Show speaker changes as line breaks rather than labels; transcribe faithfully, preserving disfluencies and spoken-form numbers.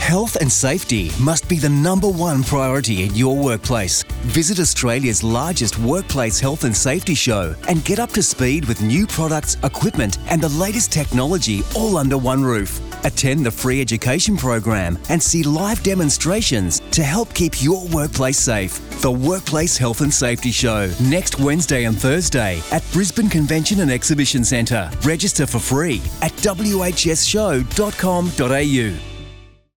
Health and safety must be the number one priority in your workplace. Visit Australia's largest workplace health and safety show and get up to speed with new products, equipment and the latest technology all under one roof. Attend the free education program and see live demonstrations to help keep your workplace safe. The Workplace Health and Safety Show, next Wednesday and Thursday at Brisbane Convention and Exhibition Centre. Register for free at w h s show dot com dot a u.